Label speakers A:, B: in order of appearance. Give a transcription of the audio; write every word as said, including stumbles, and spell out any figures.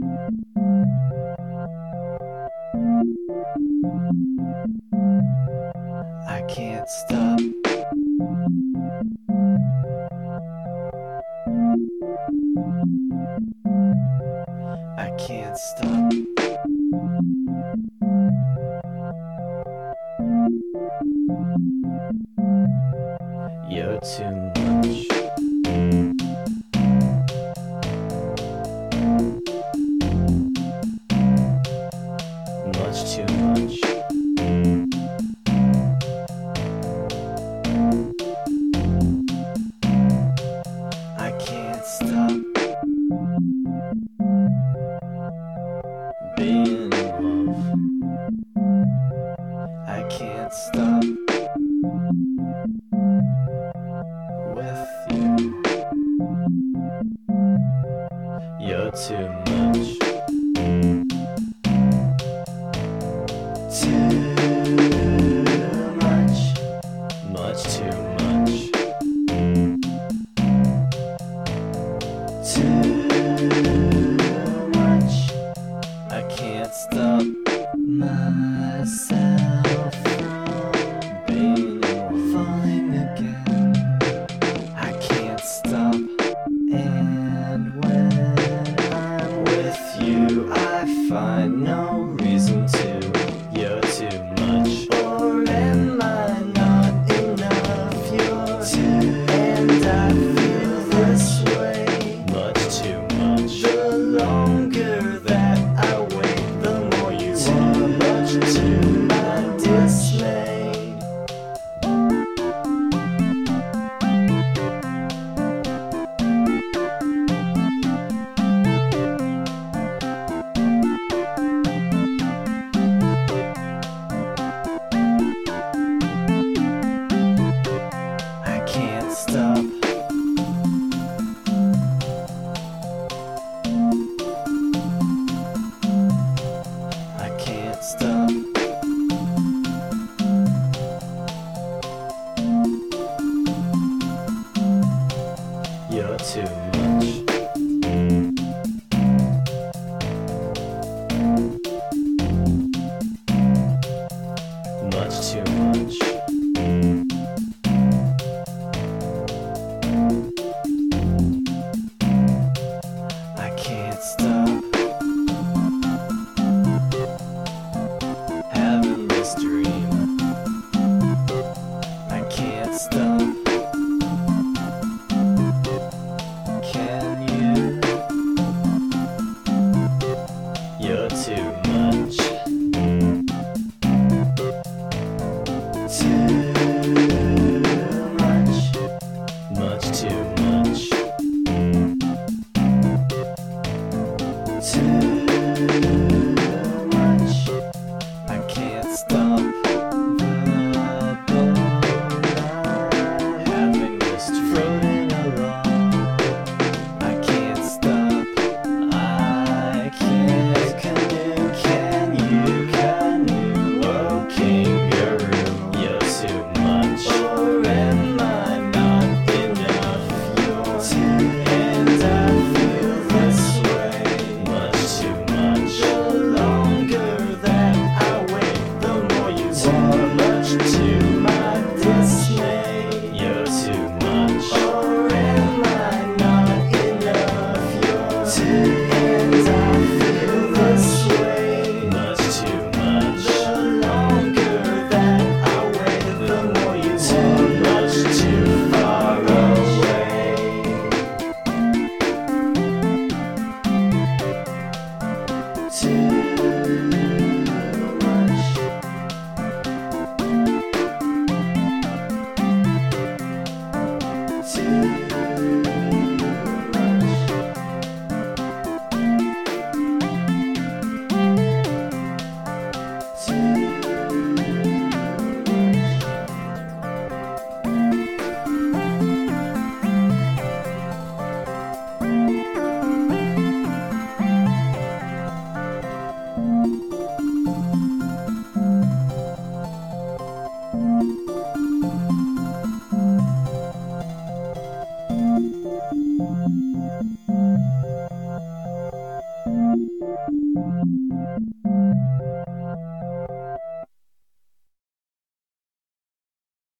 A: I can't stop. I can't stop. You're too much. Much too much. I can't stop being in love. I can't stop with you. You're too much. Too much. Much too much. Too much. I can't stop myself from being falling again. I can't stop, and when I'm with you, I find no reason to. You're too much, or am I not enough? You're too, and I feel this way. Much too much. The longer that I wait, the more you are. Much to my dismay. I can't stop. I can't stop. You're too much. Much too much. I can't stop having this dream. I can't stop. Can you? You're too much. Too much. Much too much. Too much. I can't stop the boat having this floating along. I can't stop. I can't canoe. Can you canoe? Oh, kangaroo. You're too much. Or am I not enough? You're too, and I feel this way. Much too much. The longer that I wait, the more you are. Much to my dismay. You're too much. Or am I not enough? You're too, and I feel this way. Much too much. The longer that I wait, the more you are. Much too far away. Too much. Too